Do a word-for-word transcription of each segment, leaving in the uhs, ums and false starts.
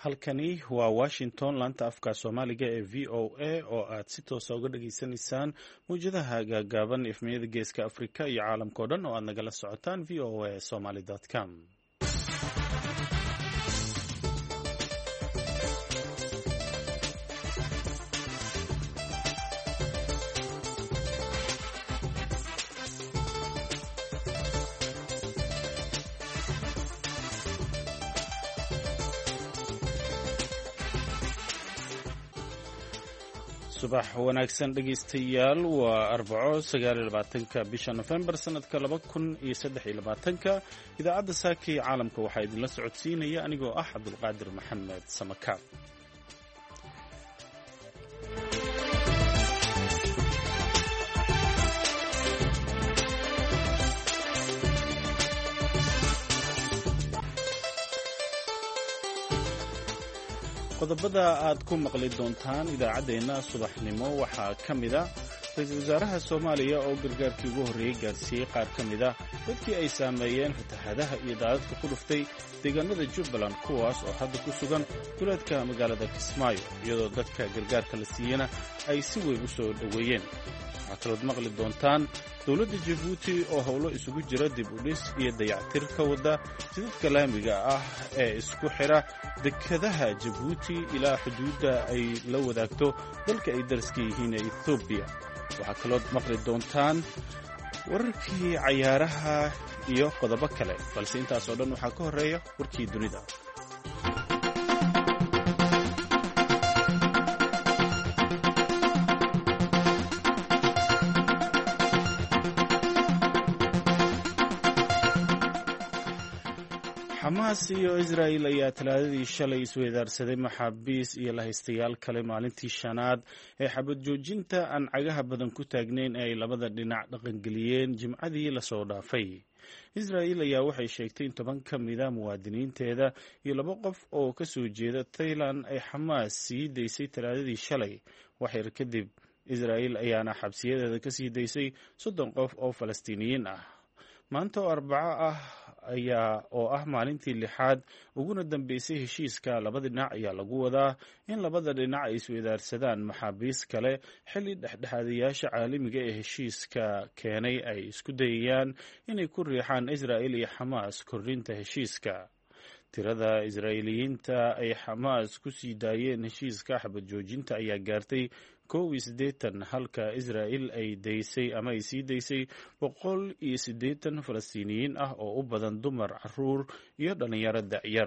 halkani waa washington laanta afka soomaaliga ee v o a oo aad si toosa uga dhageysanaysaan mawjadaha gaagaaban efmiyada geeska afrika iyo caalamkao dhan oo aad nagala socotaan v o a somaly com. subax wanaagsan dhegaystayaal, waa arbaco sagaal iyo labaatanka bisha nofembar sanadka laba kun iyo saddex iyo labaatanka. idaacadda saaka ee caalamka waxaa idinla socodsiinaya anigoo ah cabdulqaadir maxamed samakaab. qodobada aad ku maqli doontaan idaacaddeenna subaxnimo waxaa ka mid a ra-iisul wasaaraha soomaaliya oo gargaarkii ugu horreeyey gaarsiiyey qaar ka mid a dadkii ay saameeyeen fatahaadaha iyo daadadka ku dhuftay deegaanada jubbaland, kuwaas oo hadda ku sugan duleedka magaalada kismaayo, iyadoo dadka gargaarka la siiyena ay si weyn u soo dhoweeyeen. waxaa kalood maqli doontaan dowladda jabuuti oo howlo isugu jira dib u dhis iyo dayactir ka wada jidadka laamiga ah ee isku xidha dekadaha jabuuti ilaa xuduudda ay la wadaagto dalka ay dariska yihiin ee ethoobiya. waxaa kalood maqli doontaan wararkii cayaaraha iyo qodobo kale, balse intaasoo dhan waxaa ka horreeya warkii dunida. xamaas iyo israa'il ayaa talaadadii shalay isweydaarsaday maxaabiis iyo lahaystayaal kale maalintii shanaad ee xabad joojinta aan cagaha badan ku taagnayn ee ay labada dhinac dhaqangeliyeen jimcadii lasoo dhaafay. israa'il ayaa waxay sheegtay in toban ka mida muwaadiniinteeda iyo laba qof oo ka soo jeeda thailand ay xamaas sii daysay talaadadii shalay. waxyar kadib israa'il ayaana xabsiyadeeda ka sii daysay soddon qof oo falastiiniyiin ah. maanta oo arbaco ah ayaa oo ah maalintii lixaad uguna dambeysay heshiiska labada dhinac ayaa lagu wadaa in labada dhinac ay isweydaarsadaan maxaabiis kale, xilli dhexdhexaadayaasha caalamiga ee heshiiska keenay ay isku dayayaan inay ku riixaan israa'il iyo xamaas kordhinta heshiiska. tirada israa'iiliyiinta ay xamaas ku sii daayeen heshiiska xabad joojinta ayaa gaartay kow iyo siddeetan, halka israa'il ay daysay ama ay sii daysay boqol iyo siddeetan falastiiniyiin ah oo u badan dumar, caruur iyo dhallinyaro dacyar.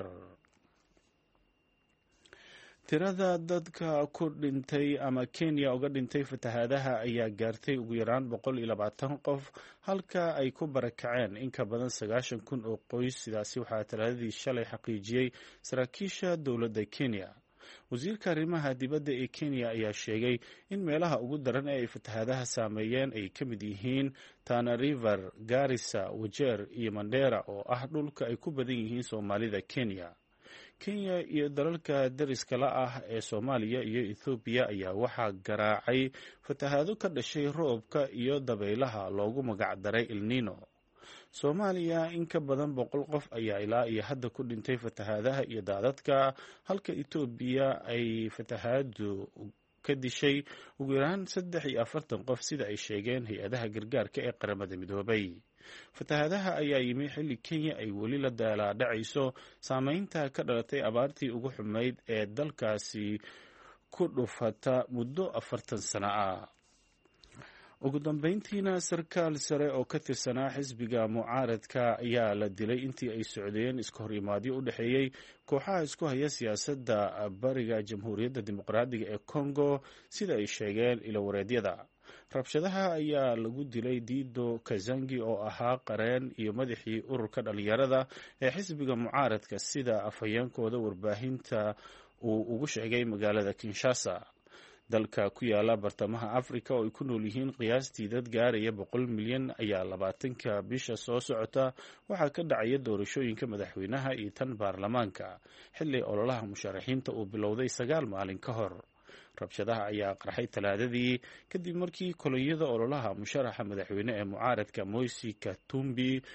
tirada dadka ku dhintay ama kenya uga dhintay fatahaadaha ayaa gaartay ugu yaraan boqol iyo labaatan qof, halka ay ku barakaceen in ka badan sagaashan kun oo qoys. sidaasi waxaa talaadadii shalay xaqiijiyey saraakiisha dowladda kenya. wasiirka arrimaha dibadda ee kenya ayaa sheegay in meelaha ugu daran ee ay fatahaadaha saameeyeen ay ka mid yihiin tana river, garissa, wajeer iyo mandera oo ah dhulka ay ku badan yihiin soomaalida kenya. kenya iyo dalalka dariska la ah ee soomaaliya iyo ethoobiya ayaa waxaa garaacay fatahaado ka dhashay roobka iyo dabaylaha loogu magac daray ilnino. soomaaliya in ka badan boqol qof ayaa ilaa iyo hadda ku dhintay fatahaadaha iyo daadadka, halka etoobiya ay fatahaadu ka dishay ugu yaraan saddex iyo afartan qof, sida ay sheegeen hay-adaha gargaarka ee qaramada midoobay. fatahaadaha ayaa yimi xilli kenya ay weli la daalaadhacayso saameynta ka dhalatay abaartii ugu xumayd ee dalkaasi ku dhufata muddo afartan sano ah. ugu dambeyntiina sarkaal sare oo ka tirsanaa xisbiga mucaaradka ayaa la dilay intii ay socdeen iska hor imaadyo u dhexeeyey kooxaha isku haya siyaasadda bariga jamhuuriyadda dimuqraadiga ee congo, sida ay sheegeen ilowareedyada. rabshadaha ayaa lagu dilay dido kazangi oo ahaa qareen iyo madaxii ururka dhalinyarada ee xisbiga mucaaradka, sida afhayeenkooda warbaahinta uu ugu sheegay magaalada kinshasa. dalka ku yaala bartamaha afrika oo ay ku nool yihiin qiyaastii dad gaaraya boqol milyan ayaa labaatanka bisha soo socota waxaa ka dhacaya doorashooyinka madaxweynaha iyo tan baarlamaanka, xilli ololaha musharaxiinta uu bilowday sagaal maalin ka hor. rabshadaha ayaa qarxay talaadadii kadib markii kolonyada ololaha musharaxa madaxweyne ee mucaaradka Moise Katumbi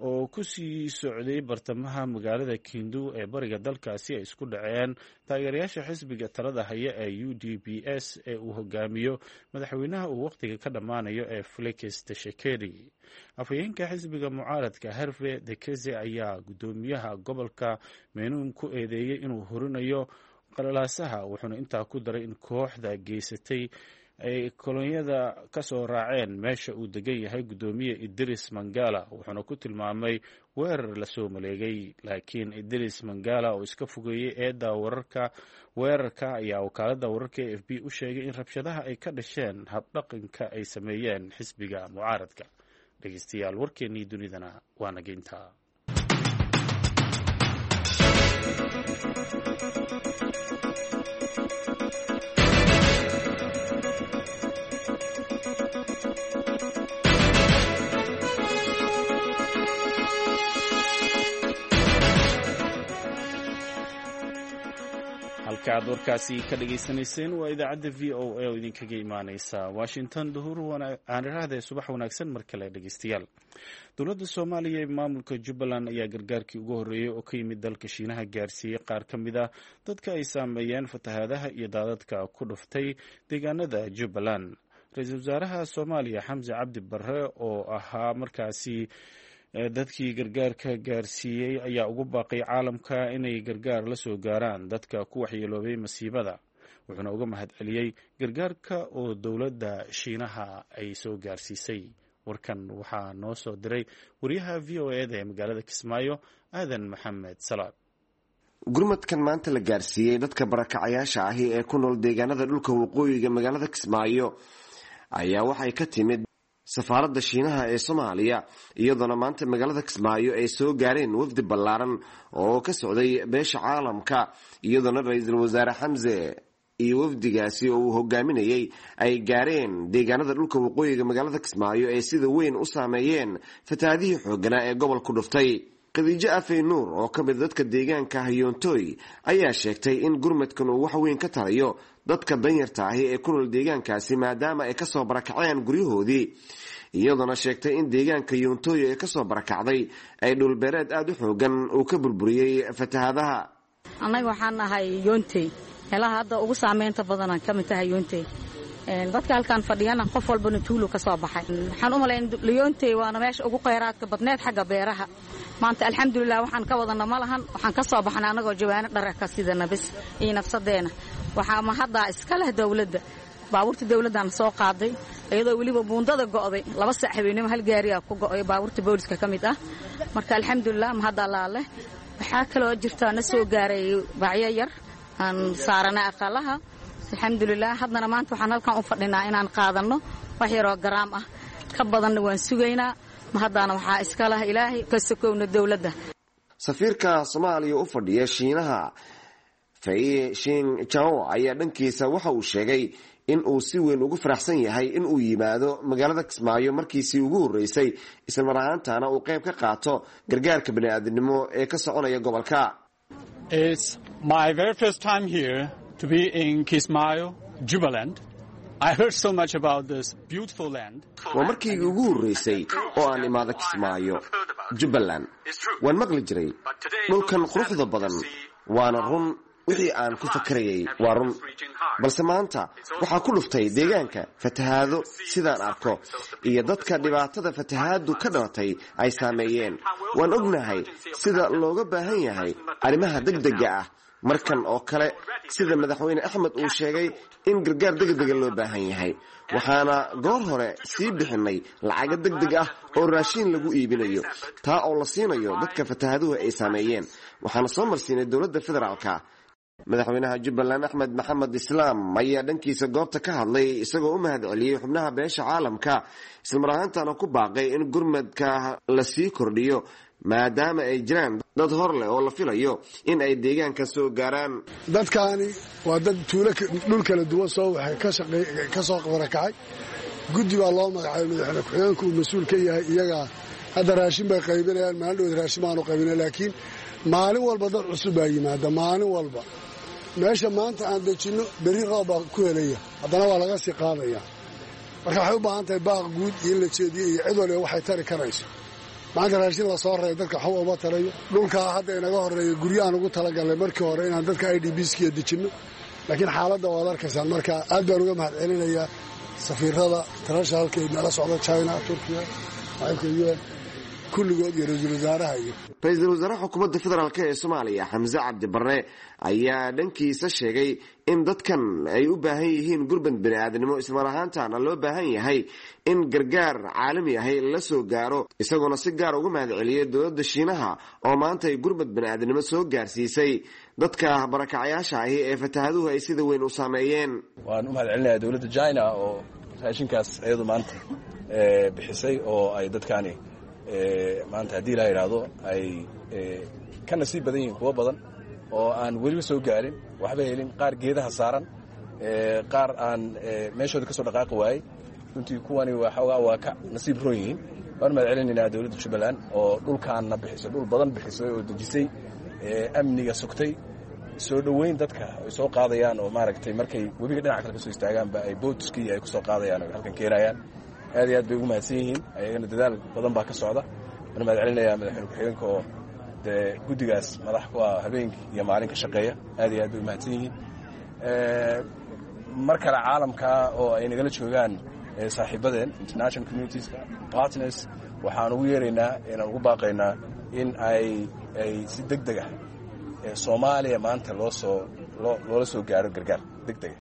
oo ku sii socday bartamaha magaalada Kindu ee bariga dalkaasi ay isku dhaceen taageerayaasha xisbiga talada haya ee U D P S ee uu hogaamiyo madaxweynaha uu waqtiga ka dhammaanayo ee Felix Tshisekedi. Afhayeenka xisbiga mucaaradka Herve Dekeze ayaa gudoomiyaha gobolka Meenun ku eedeeyay inuu horinayo qalalaasaha, wuxuuna intaa ku daray in kooxda geysatay ay kolonyada ka soo raaceen meesha uu degan yahay gudoomiye Idris Mangala, wuxuuna ku tilmaamay weerar la soo maleegay. Laakiin Idris Mangala oo iska fogeeyay eedda wararka weerarka ayaa wakaaladda wararka ee F B u sheegay in rabshadaha ay ka dhasheen habdhaqanka ay sameeyeen xisbiga mucaaradka. dhegeystayaal, warkeennii dunidana waa nageynta. halka aad warkaasi ka dhageysanayseen waa idaacadda V O A oo idinkaga imaaneysa Washington. duhur aan iraahday subax wanaagsan mar kale dhegeystayaal. dowladda Soomaaliya ee maamulka Jubbaland ayaa gargaarkii ugu horeeyay oo ka yimid dalka Shiinaha gaarsiiyay qaar ka mid ah dadka ay saameeyeen fatahaadaha iyo daadadka ku dhuftay deegaanada Jubbaland. Ra-iisul wasaaraha Soomaaliya Xamse Cabdi Barre oo ahaa markaasi dadkii gargaarka gaarsiiyey ayaa ugu baaqay caalamka inay gargaar la soo gaaraan dadka ku waxyeeloobay masiibada, wuxuuna uga mahadceliyey gargaarka oo dowladda Shiinaha ay soo gaarsiisay. warkan waxaa noo soo diray wariyaha V O A da ee magaalada Kismaayo Aadan Maxamed Salaad. gurmadkan maanta la gaarsiiyey dadka barakacayaasha ahi ee ku nool deegaanada dhulka waqooyiga magaalada Kismaayo ayaa waxay ka timid safaaradda Shiinaha ee Soomaaliya, iyadoona maanta magaalada Kismaayo ay soo gaareen wafdi ballaaran oo ka socday beesha caalamka, iyadoona ra-iisul wasaare Xamse iyo wafdigaasi oo uu hogaaminayay ay gaareen deegaanada dhulka waqooyiga magaalada Kismaayo ee sida weyn u saameeyeen fatahaadihii xoogganaa ee gobolku dhuftay. Khadiijo Afey Nuur oo ka mid dadka deegaanka Hayoontooy ayaa sheegtay in gurmadkan uu wax weyn ka tarayo dadka danyarta ahi ee ku nool deegaankaasi maadaama ay ka soo barakaceen guryahoodii, iyadoona sheegtay in deegaanka Hayoontooy ee ka soo barakacday ay dhulbeereed aad u xoogan uu ka burburiyey fatahaadaha. annaga waxaan nahay Hayoontooy, meelaha hadda ugu saameynta badan ka mid tahay Hayoontooy. dadka halkaan fadhiyana qof walbana tuulo ka soo baxay. waxaan u maleyn Hayoontooy waana meesha ugu kheyraadka badneed xagga beeraha. maanta alxamdulilah waxaan ka wadana ma lahan, waxaan ka soo baxnay anagoo jawaano dhar ka sidana bis iyo nafsadeena. waxaa ma hadda iska leh dawladda, baabuurta dawladdan soo qaaday iyadoo waliba buundada go'day laba saac habeenimo hal gaari ah ku go'ay baabuurta booliska ka mid ah. marka alxamdulilah ma hadda la leh. waxaa kale oo jirta na soo gaaray bacyo yar aan saaranay aqalaha. alxamdulilah haddana maanta waxaan halkan u fadhinaa inaan qaadano wax yar oo garaam ah, ka badanna waan sugaynaa. ma haddana waxaa iska leh ilaahay ka sokowna dawladda. safiirka Soomaaliya u fadhiya Shiinaha Fei Shin Chao ayaa dhankiisa waxa uu sheegay in uu si weyn ugu faraxsan yahay in uu yimaado magaalada Kismaayo markiisii ugu horeysay, isla mar ahaantaana uu qayb ka qaato gargaarka bini'aadanimo ee ka soconaya gobolka. It's my very first time here to be in Kismaayo, Jubaland. I heard so much about this beautiful land. waa markii ugu horeysay oo aan imaado Kismaayo, Jubaland. waan maqli jiray dhulkan quruxda badan, waana run wixii aan ku fakarayay waa run, balse maanta waxaa ku dhuftay deegaanka fatahaado sidaan arko, iyo dadka dhibaatada fatahaadu ka dhalatay ay saameeyeen. waan ognahay sida looga baahan yahay arrimaha degdega ah markan oo kale, sida madaxweyne Axmed uu sheegay in gargaar degdega loo baahan yahay. waxaana goor hore sii bixinay lacago degdeg ah oo raashin lagu iibinayo, taa oo la siinayo dadka fatahaaduhu ay saameeyeen. waxaana soo marsiinay dowladda federaalka. madaxweynaha Jubbaland Axmed Maxamed Islaam ayaa dhankiisa goobta ka hadlay, isagoo u mahadceliyey xubnaha beesha caalamka, isla mar ahaantaana ku baaqay in gurmadka la sii kordhiyo maadaama ay jiraan dad hor leh oo la filayo in ay deegaanka soo gaaraan. dadkaani waa dad tuulo dhul kala duwan soo waxay ka shaqeey ka soo barakacay. guddi baa loo magacaabay, madaxweyne ku-xigeenku mas'uul ka yahay. iyaga hadda raashin bay qaybinayaan, maalin dhow raashin baanu qaybinay, laakiin maalin walba dad cusub baa yimaada. maalin walba meesha maanta aan dejinno berri roob baa ku helaya, haddana waa laga sii qaadaya. marka waxay u baahan tahay baaq guud iyo in la jeediyo iyo cid waliba waxay tari karayso maanta raashin la soo reey dadka waxba uma tarayo dhulkaa hadda inaga horreeya guryahan ugu talagalnay markii hore inaan dadka i d bskiya dejinno laakiin xaaladda waad arkaysaan marka aad baan uga mahad celinayaa safiirada internationalka ee nala socda china turkiya maamulka u n kulligood iyo ra-iisul wasaaraha iyo ra-iisul wasaaraha xukuumadda federaalk ee soomaaliya xamse cabdi barre ayaa dhankiisa sheegay in dadkan ay u baahan yihiin gurbad bini aadnimo ismar ahaantaana loo baahan yahay in gargaar caalami ahi la soo gaaro isagoona si gaar uga mahad celiyay dowladda shiinaha oo maanta ay gurbad bini aadnimo soo gaarsiisay dadka barakacyaasha ahi ee fatahaduhu ay sida weyn u saameeyeen. waan u mahad celinayaa dowladda china oo raashinkaas iyadu maanta bixisay oo ay dadkaani maanta haddii la yidhaahdo ay ka nasiib badan yihiin kuwo badan oo aan weliba soo gaarin waxba helin qaar geedaha saaran qaar aan meeshooda ka soo dhaqaaqi waayey runtii kuwani waxoogaa waa ka nasiib roon yihiin waan mahad celinaynaa dowladda jubbaland oo dhulkaanna bixisay dhul badan bixisay oo dejisay amniga sugtay soo dhoweyn dadka ay soo qaadayaan oo maaragtay markay webiga dhinaca kale ka soo istaagaanba ay bootskii ay ku soo qaadayaan oo halkan keenayaan aad iyo aad bay ugu mahadsan yihiin ayagana dadaal badan baa ka socda waan mahad celinayaa madaxweyne ku-xigeenka oo dee guddigaas madax ku ah habeenkii iyo maalin ka shaqeeya aad iyo aad bay u mahadsan yihiin mar kale caalamka oo ay nagala joogaan saaxiibadeen international communitieska partners waxaan ugu yeeraynaa inaan ugu baaqaynaa in ay ay si deg deg ah soomaaliya maanta loo soo loola soo gaaro gargaar deg dega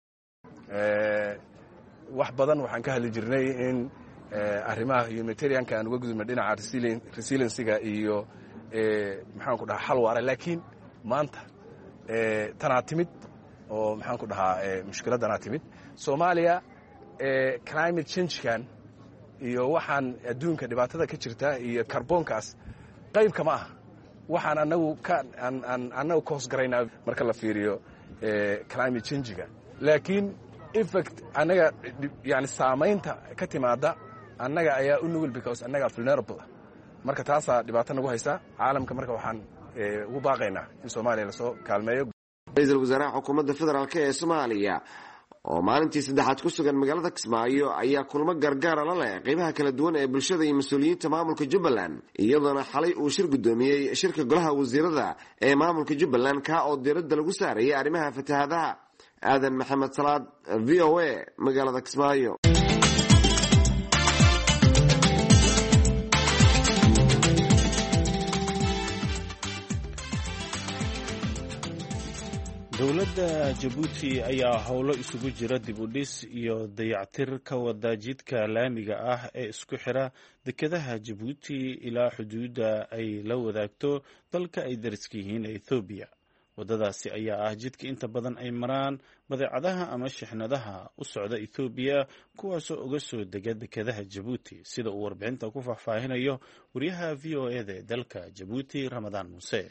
wax badan waxaan ka hadli jirnay in arrimaha humanitarianka aan uga gudubna dhinaca resiliensiga iyo maxaan ku dhahaa xal waara laakiin maanta tanaa timid oo maxaan ku dhahaa mushkiladdanaa timid soomaaliya climate changekan iyo waxaan adduunka dhibaatada ka jirta iyo karboonkaas qaybka ma aha waxaan anagu ka aan annagu ka hoosgaraynaa marka la fiiriyo climate changiga laakiin effect annaga yani saamaynta ka timaada annaga ayaa u nugul because annaga vulnerable ah marka taasaa dhibaato nagu haysaa caalamka marka waxaan ugu baaqaynaa in soomaaliya lasoo kaalmeeyo. ra-iisul wasaaraha xukuumadda federaalk ee soomaaliya oo maalintii saddexaad ku sugan magaalada kismaayo ayaa kulmo gargaara la leh qaybaha kala duwan ee bulshada iyo mas-uuliyiinta maamulka jubbaland iyadoona xalay uu shir guddoomiyey shirka golaha wasiirada ee maamulka jubbaland kaa oo diiradda lagu saarayay arrimaha fatahaadaha. aadan maxamed salaad v o a magaalada kismaayo. dowladda jabuuti ayaa howlo isugu jira dib u dhis iyo dayactir ka wada jidka laamiga ah ee isku xira dekedaha jabuuti ilaa xuduudda ay la wadaagto dalka ay dariska yihiin ee ethoobiya. waddadaasi ayaa ah jidka inta badan ay maraan badeecadaha ama shixnadaha u socda ethoobiya kuwaasoo uga soo dega dekedaha jabuuti sida uu warbixinta ku faahfaahinayo wariyaha v o eda ee dalka jabuuti ramadaan muuse.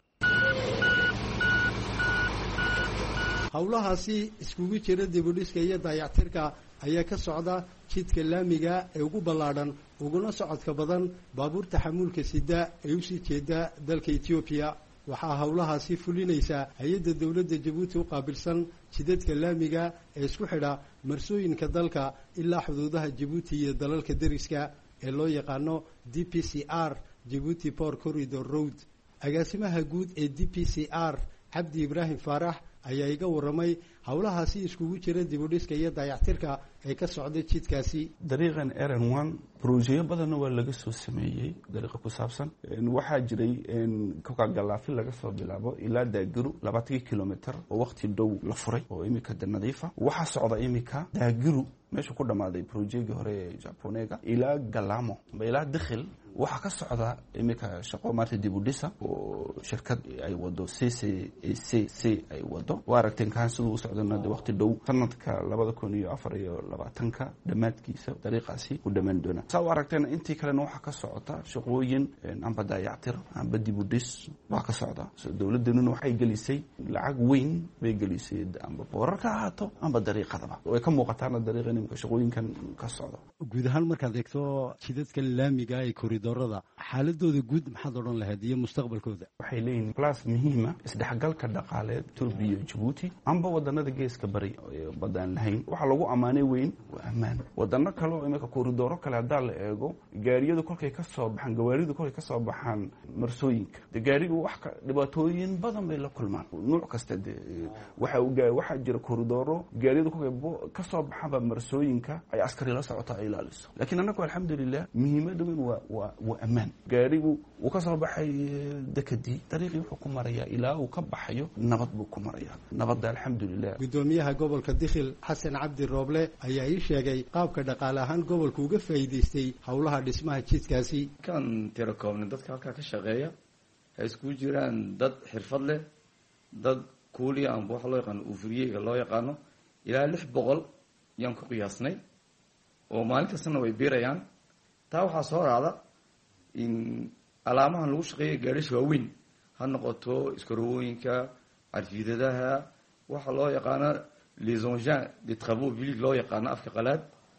howlahaasi iskugu jira dibudhiska iyo dayactirka ayaa ka socda jidka laamiga ee ugu ballaadhan uguna socodka badan baabuurta xamuulka sida ee usii jeeda dalka etoobiya. waxaa howlahaasi fulinaysaa hay-adda dowladda jabuuti u qaabilsan jidadka laamiga ee isku xidha marsooyinka dalka ilaa xuduudaha jabuuti iyo dalalka deriska ee loo yaqaano d p c r jabuuti port corridor road. agaasimaha guud ee d p c r cabdi ibraahim faarax ayaa iga warramay howlahaasi iskugu jira dibudhiska iyo dayactirka ee ka socda jidkaasi. dariiqan eran one brojeyo badanna waa laga soo sameeyey dariiqa ku saabsan waxaa jiray kokagalaafi laga soo bilaabo ilaa daagiru labaatankii kilomitr oo waqti dhow la furay oo imika de nadiifa. waxaa socda imika daagiru meesha ku dhammaaday brojegii hore ee japonega ilaa galamo amba ilaa dakhil waxaa ka socda imika shaqo maarta dibudhisa oo shirkad ay wado c c c c ay wado. waa aragteen kaan siduu u socdana de waqti dhow sanadka labada kun iyo afar iyo labaatanka dhammaadkiisa dariiqaasi ku dhammaan doona. saa u aragteen intii kalena waxaa ka socota shaqooyin amba daayactir amba dibudhis waa ka socda. dowladdanuna waxay gelisay lacag weyn bay gelisay amba boorar ka ahaato amba dariiqadaba way ka muuqataana dariiqan imika shaqooyinkan ka socda. guud ahaan markaad eegto jidadka laamiga ee koridorada xaaladooda guud maxaad odhan lahayd iyo mustaqbalkooda? waxay waxay leeyihiin plus muhiima isdhexgalka dhaqaaleed Ethiopia iyo Djibouti amba wadanada geeska bari badan lahayn waxa lagu amaanay weyn waa amaan wadano kale oo imika kooridooro kale hadaa la eego gaariyadu kolkay ka soo baxaan gawaaridu kolkay ka soo baxaan marsooyinka gaarigu wax ka dhibaatooyin badan bay la kulmaan nooc kasta waxa uu waxa jira kooridooro gaariyadu kolkay ka soo baxaan marsooyinka ay askari la socota ay ilaaliso laakiin anagu alxamdulillah muhiimadu waa waa waa amaan gaarigu uu ka soo baxay dekadii dariiqii wuxuu ku marayaa ilaa uu ka baxayo nabad buu ku marayaa nabadda alxamdulillah gudoomiyaha gobolka Dikhil Xasan Cabdi Rooble ayaa ii sheegay qaabka dhaqaale ahaan gobolku uga faa'iideystay hawlaha dhismaha jidkaasi kan tirakoobna dadka halka ka shaqeeya ay isku jiraan dad xirfad leh dad kuuli aan wax loo yaqaan ufriyeega loo yaqaano ilaa lix boqol yaan ku qiyaasnay oo maalin kastana way biirayaan taa waxaa soo raacda in alaamahan lagu shaqeeyo gaadhisha waaweyn ha noqoto iskarowooyinka carfiidadaha waxa loo yaqaano les engins de travaux publics loo yaqaano afka qalaad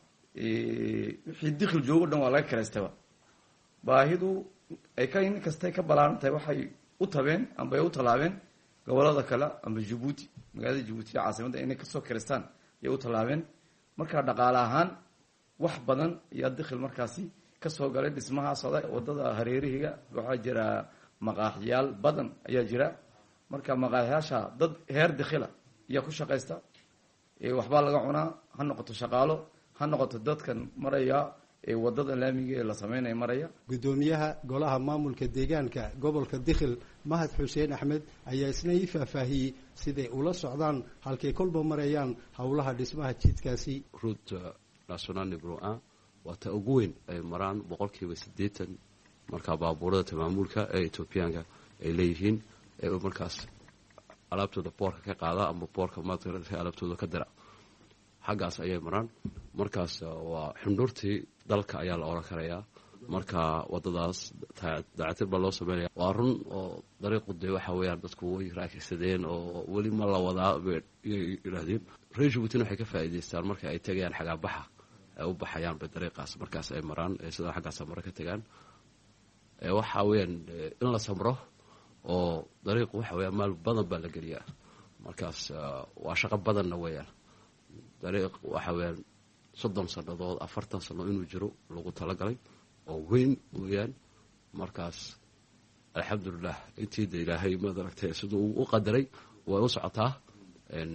wixii Dikhil joogo dhan waa laga kaleystaba baahidu ay ka in kastay ka balaaran tahay waxay u tabeen amba ay u talaabeen gobolada kale amba Djibouti magaalada Djibouti caasimadda inay ka soo kareystaan ay u talaabeen marka dhaqaale ahaan wax badan iyo Dikhil markaasi ka soo galay dhismaha socda wadada hareerihiga waxa jira maqaaxiyaal badan ayaa jira marka maqaaxiyaasha dad heer Dikhila iyo ku shaqeysta ee waxba laga cunaa ha noqoto shaqaalo ha noqoto dadkan maraya ee wadada laamiga ee la sameeyay maraya gudoomiyaha golaha maamulka deegaanka gobolka Dikhil Mahad Xuseen Axmed ayaa isna ii faahfaahiyay sidee ula socdaan halkay kolba marayaan hawlaha dhismaha jidkaasi route national number one waa ta ugu weyn ay maraan boqolkiiba siddeetan marka baabuurada maamulka ee Ethioopiaanka ay leeyihiin ee markaas alaabtooda boorka ka qaada ama boorka maadka alaabtooda ka dira xagaas ayay maraan markaas waa xundurtii dalka ayaa la oran karayaa marka wadadaas dactir baa loo sameeyaa waa run oo dariiqu de waxa weeyaan dadku way raakaysadeen oo weli ma la wadaa yiraahdeen Djibouti waxay ka faa'iideystaan marka ay tagayaan xagaa baxa ay u baxayaan ba dariiqaas markaas ay maraan sida xagaas mar ka tagaan ee waxa weeyaan in la samro oo dariiqu waxa weeyaan maal badan baa la galiyaa markaas waa shaqo badanna weeyaan dariiq waxa weeyaan soddon sanadood afartan sano inuu jiro lagu talagalay oo weyn weeyaan markaas alxamdulillah intii ilaahay ma daragtay sidoo uu qadaray way u socotaa in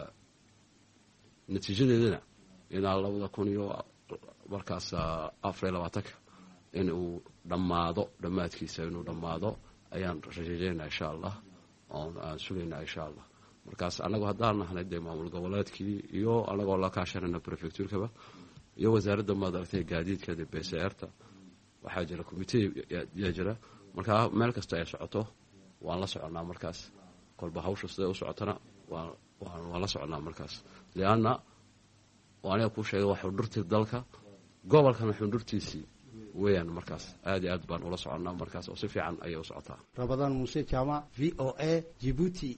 natiijadeedana inaa labada kun iyo markaas afar iyo labaatanka in uu dhammaado dhammaadkiisa inuu dhammaado ayaan rajaynaynaa insha allah oo aan sugaynaa insha allah markaas anagoo haddaan nahnay dee maamul goboleedkii iyo anagoo la kaashanayna prefecturekaba iyo wasaaradda madaragtay gaadiidka B C R-ta waxaa jira committee yaa jira markaa meel kasta ay socoto waan la soconaa markaas kolba hawsha sida u socotana waan waan la soconaa markaas lianna waana ku sheegay wax xundurtii dalka gobolkan xundurtiisii weeyaan markaas aad iyo aad baan ula soconaa markaas oo si fiican ayay u socotaa Rabadaan Muuse Jaamac V O A Djibouti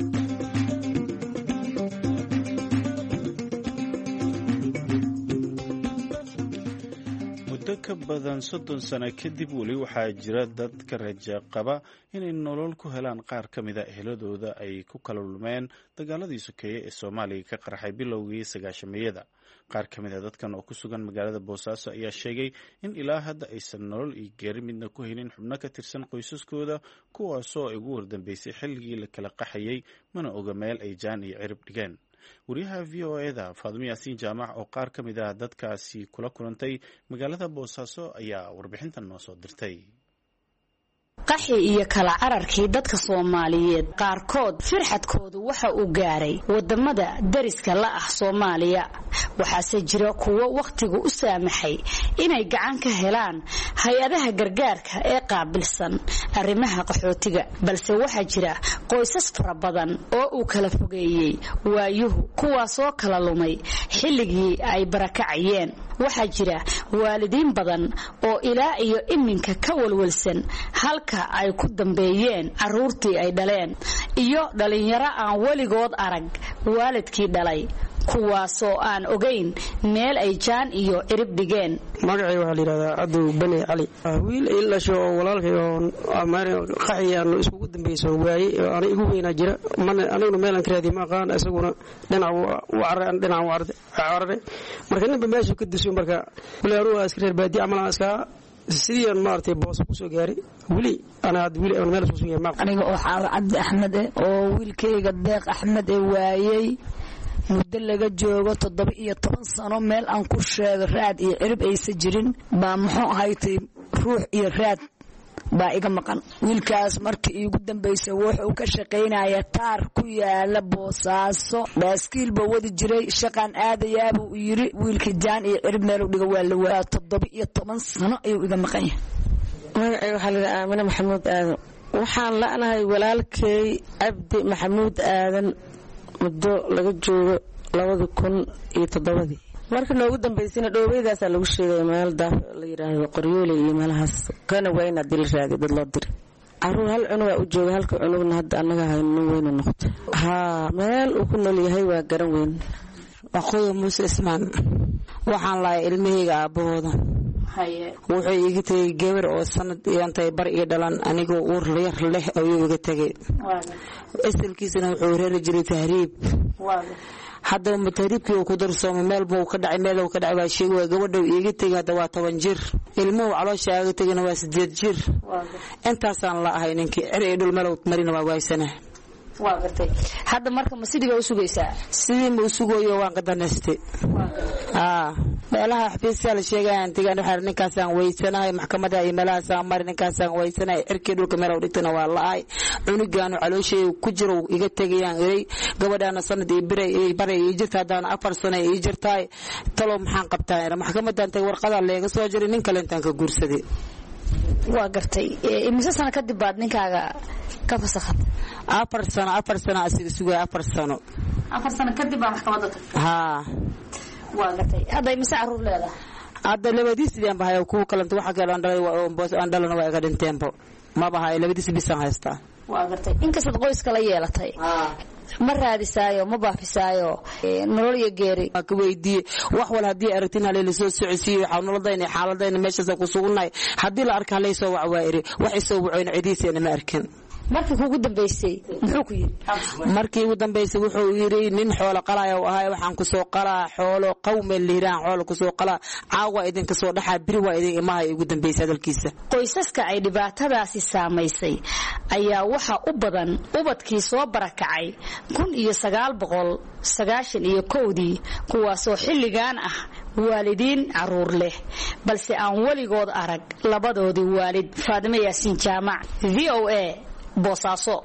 ka badan soddon sano kadib weli waxaa jira dad ka raja qaba inay nolol ku helaan qaar ka mid a eheladooda ay ku kala lumeen dagaaladii sokeeye ee Soomaaliya ka qarxay bilowgii sagaashameeyada qaar ka mid a dadkan oo ku sugan magaalada Boosaaso ayaa sheegay in ilaa hadda aysan nolol iyo geeri midna ku helin xubno ka tirsan qoysaskooda kuwaasoo ay ugu wardambeysay xilligii la kala qaxayay mana oga meel ay jaan iyo cirib dhigeen wariyaha V O A-da Faadimo Yaasiin Jaamac oo qaar ka mid ah dadkaasi kula kulantay magaalada Boosaaso ayaa warbixintan noo soo dirtay qaxi iyo kala cararkii dadka Soomaaliyeed qaarkood firxadkoodu waxa uu gaaray wadamada dariska la ah Soomaaliya waxaase jira kuwo waqtigu u saamaxay inay gacan ka helaan hay'adaha gargaarka ee qaabilsan arrimaha qaxootiga balse waxa jira qoysas fara badan oo uu kala fogeeyay waayuhu kuwaas oo kala lumay xilligii ay barakacayeen waxa jira waalidiin badan oo ilaa iyo iminka ka walwalsan halka ay ku dambeeyeen caruurtii ay dhaleen iyo dhalinyaro aan weligood arag waalidkii dhalay kuwaasoo aan ogayn meel ay jaan iyo cirib dhigeen. magacay waxaa la yidhahdaa cadow bani cali wiil ay dhasho oo walaalkay oo qaxiyaan iskugu dambayso waayey ana igu weynaa jira aniguna meelaan ka raadiy ma aqaan isaguna dhinac u carray dhinac u carray marka ninba meeshu ka diso marka walaaruhu iska reer baadi amalan iska sidii maartay boos ku soo gaaray wili ana had wili aan meel soo sugay ma aniga oo xaal cabdi axmed oo wiilkayga deeq axmed ee waayey muddo laga joogo toddoba iyo toban sano meel aan ku sheego raad iyo cirib aysa jirin baa muxuu ahaaytay ruux iyo raad baa iga maqan. wiilkaas markii iigu dambaysay wuxuu ka shaqaynaya taar ku yaala Boosaaso baaskiil baa wadi jiray shaqaan aadayaaba uu yiri wiilkii jaan iyo cirib meel u dhiga waa la waa toddoba iyo toban sano ayuu iga maqan yahay. magacay waxaa la yidhaahdaa Aamina Maxamuud Aadan waxaan la'nahay walaalkay Cabdi Maxamuud Aadan muddo laga joogo labada kun iyo toddobadii marka noogu dambaysayna dhoobeydaas lagu sheegay meel daaf la yiraahdo qoryoole iyo meelahaas kana wayna dil raadi dad loo diray caruur hal cunug u jooga halka cunugna hadda anaga hayno weyna noqdo ha meel uu ku nool yahay waa garan weyn aqooyo Muuse Ismaan waxaan laay ilmahayga aabahooda haye wuxuu iga tagay gabar oo sanad iyantay bar iyo dhalan anigoo uur leer leh ayuu iga tagay asalkiisana wuxuu reeri jiray tahriib hadda mutahriibkii uu ku darsoomo meel buu ka dhacay meel uu ka dhacay waa sheegay waa gabadha iga tagay hadda waa toban jir ilmuhu caloosha iga tagayna waa sideed jir intaasaan la ahay ninkii cirey dhul meel marina waa waysana waa gartay hadda marka ma sidiga u sugaysaa sidii ma u sugayo waan qadanaystay ah meelaha xafiiska la sheegayaan tigaan waxa ninkaas aan weysanahay maxkamadda ay meelahaas aan marin ninkaas aan weysanahay cirkii dhulka meel u dhigtana waa la'ay cunugaan calooshay ku jiro iga tagayaan iray gabadhaana sanad iyo biray iyo baray iyo jirta hadaan afar sano iyo jirtay talo maxaan qabtaa maxkamaddan tay warqada leega soo jiray nin kale intaan ka guursaday waa gartay imise sano kadib baad ninkaaga ka fasaxad afar sano afar sano asiga sugay afar sano afar sano kadib baa maxkamadda tagtay ha waa gartay hadda imise caruur leedahay hadda labadiis baan bahay ku kalanta waxa kale aan dhalay waa boos aan dhalana waa iga dhinteembo ma bahay labadiis bisan haysta waa gartay inkastoo qoyska la yeelatay ma raadisaayo ma baafisaayo nolol iyo geeri ka weydiiyay wax wal hadii aragtina la soo socodsiyo waxa nolodayna xaaladayna meeshaas ku sugnay hadii la arkaa leeso wax waayiri wax isoo wuxuu ciidiisana ma arkin markii ugu dambaysay muxuu ku yiri markii ugu dambaysay wuxuu yiri nin xoolo qalaayo ahay waxaan ku soo qalaa xoolo qawmeel liiraan xoolo ku soo qalaa caawa idin ka soo dhaxaa biri waa idin imahay ugu dambaysay hadalkiisa qoysaska ay dhibaatadaasi saameysay ayaa waxa u badan ubadkii soo barakacay kun iyo sagaal boqol sagaashan iyo kowdii kuwaasoo xilligan ah waalidiin caruur leh balse aan waligood arag labadoodii waalid. Faadime Yaasiin Jaamac V O A Boosaaso.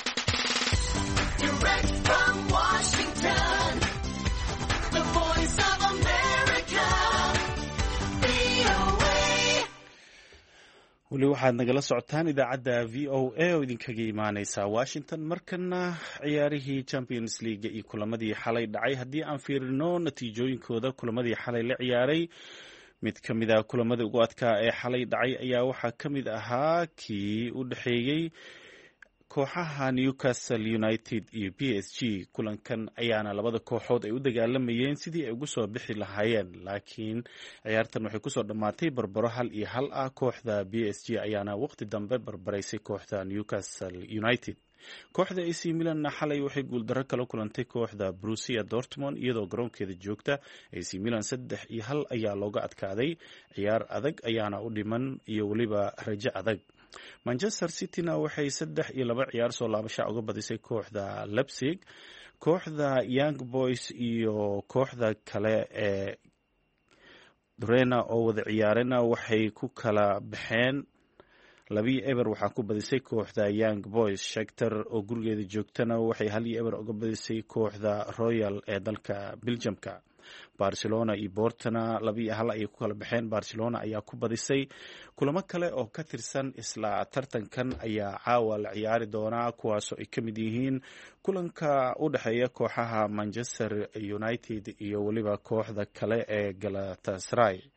weli waxaad nagala socotaan idaacadda V O A oo idinkaga imaaneysa Washington. markana ciyaarihii Champions League iyo kulamadii xalay dhacay haddii aan fiirino natiijooyinkooda kulamadii xalay la ciyaaray mid ka mid ah kulamada ugu adkaa ee xalay dhacay ayaa waxaa ka mid ahaa kii u dhexeeyey kooxaha Newcastle United iyo P S G. kulankan ayaana labada kooxood ay u dagaalamayeen sidii ay ugu soo bixi lahaayeen, laakiin ciyaartan waxay kusoo dhammaatay barbaro hal iyo hal ah. kooxda P S G ayaana waqti dambe barbaraysay kooxda Newcastle United. kooxda A C Milan xalay waxay guuldarro kala kulantay kooxda Borussia Dortmund iyadoo garoonkeeda joogta. A C Milan saddex iyo hal ayaa looga adkaaday. ciyaar adag ayaana u dhiman iyo weliba rajo adag. Manchester City-na waxay saddex iyo laba ciyaar soo laabasho uga badisay kooxda Leipzig. kooxda Young Boys iyo kooxda kale ee Dorena oo wada ciyaarena waxay ku kala baxeen labii eber waxaa ku badisay kooxda Young Boys. Shakhtar oo gurigeeda joogtana waxay hal iyo eber uga badisay kooxda Royal ee dalka Belgiumka. Barcelona iyo Portona laba iyo hal ayay ku kala baxeen. Barcelona ayaa ku badisay. kulamo kale oo ka tirsan isla tartankan ayaa caawa la ciyaari doonaa, kuwaasoo ay ka mid yihiin kulanka u dhexeeya kooxaha Manchester United iyo weliba kooxda kale ee Galatasaray.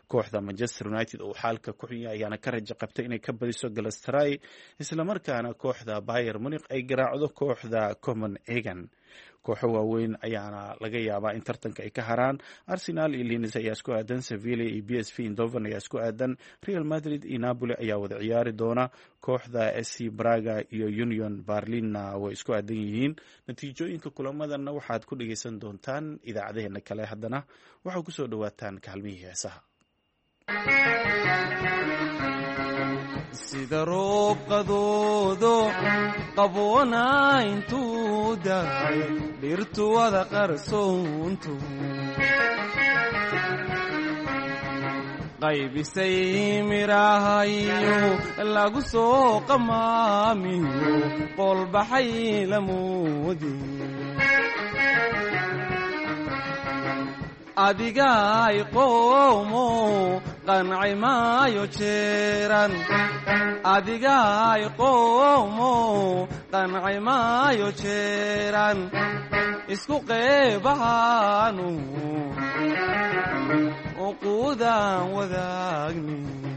kooxda Manchester United oo xaalka ku xun yahay ayaana ka rajo qabtay inay ka badiso Galatasaray isla markaana kooxda Bayern Munich ay garaacdo kooxda Copenhagen. kooxo waaweyn ayaana laga yaabaa in tartanka ay ka haraan. Arsenal iyo Lens ayaa isku aadan, Sevilla iyo B S V Eindhoven ayaa isku aadan, Real Madrid iyo Napoli ayaa wada ciyaari doona, kooxda S C Braga iyo Union Berlinna way isku aadan yihiin. natiijooyinka kulamadanna waxaad ku dhegeysan doontaan idaacadeena kale. haddana waxaa kusoo dhawaataan kaalmihii heesaha. sida roob qadoodo qaboona intuu dahay dhirtu wada qarsoontu qaybisay mirahayo lagu soo qamaamiyo qolbaxay lamoodi adigay qoomo qancay maayo jeeran adigay qoomo qancay maayo jeeran isku qeybahaanu uquudan wadaagni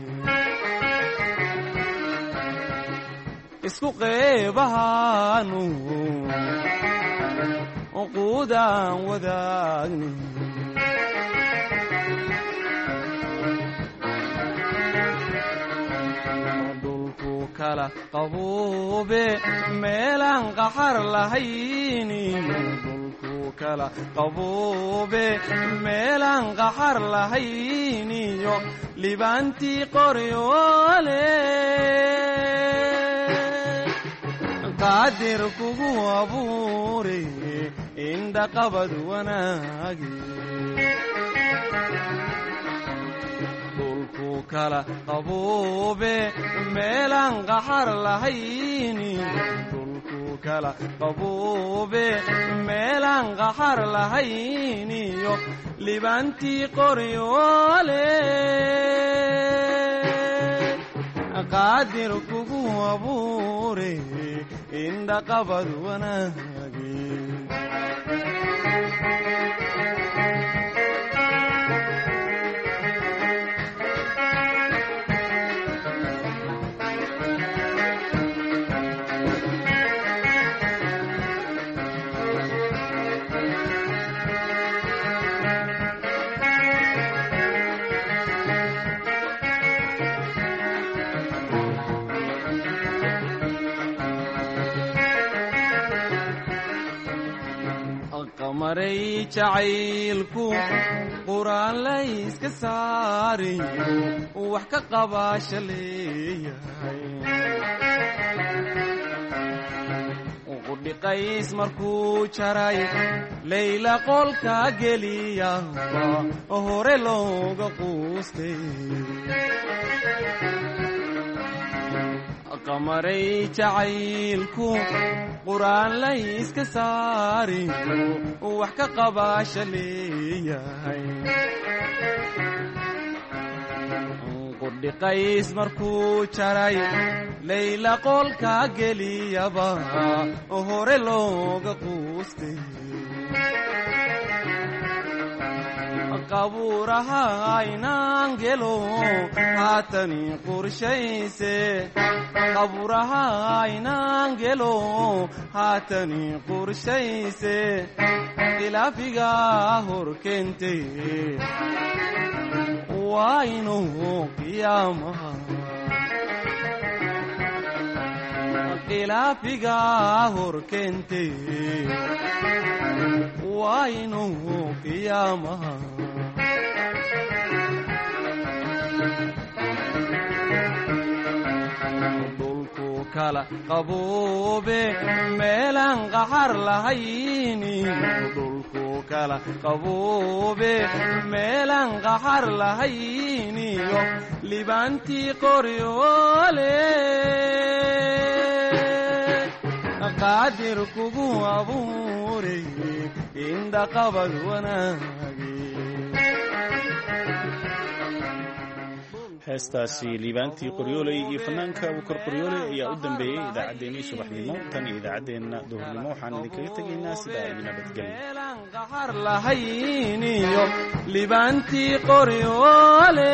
isku qeybahaanu uquudan wadaagni kala qaboobe meelaan qaxar lahayni dhulku kala qaboobe meelaan qaxar lahayniyo libaantii qoryoole qaadir kugu abuure indhaqabad wanaagi kala qaboobe meelaan qaxar lahayni dhulku kala qaboobe meelaan qaxar lahayniyo libaantii qoryoole qaadir kugu abuure indhaqabad wanaagi maray jacaylku quraan layska saariyo wax ka qabaasha leeyahay qudhiqays markuu jaray layla qolka geliyaba hore looga quustay qamaray jacaylku quraan layska saariyo wax ka qabaasha leeyahay qudhiqays markuu jaray layla qolka geliyaba hore looga quustay qabuuraha aynaan gelo haatani qorshayse qabuuraha aynaan gelo haatani qorshayse khilaafiga hor keentay waa inuu qiyaamaha khilaafiga hor keentay waa inuu qiyaamaha dhulku kala qaboobe meelaan qaxar lahayni dhulku kala qaboobe meelaan qaxar lahayniyo libaantii qoryoole qaadir kugu abuure indhaqabad wanaagi. heestaasi liibaantii qoryooley iyo fanaanka abukar qoryooley ayaa u dambeeyey idaacaddeenii subaxnimo tan iyo idaacaddeenna duhurnimo waxaan idinkaga tegaynaa sidaa iyo nabadgelyoqaxar lahayniyo liibaantii qoryooley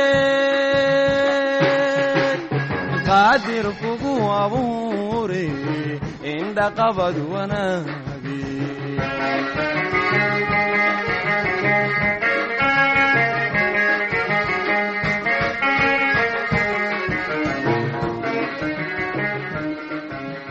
qaadir kugu abuure indhaqabad wanaagi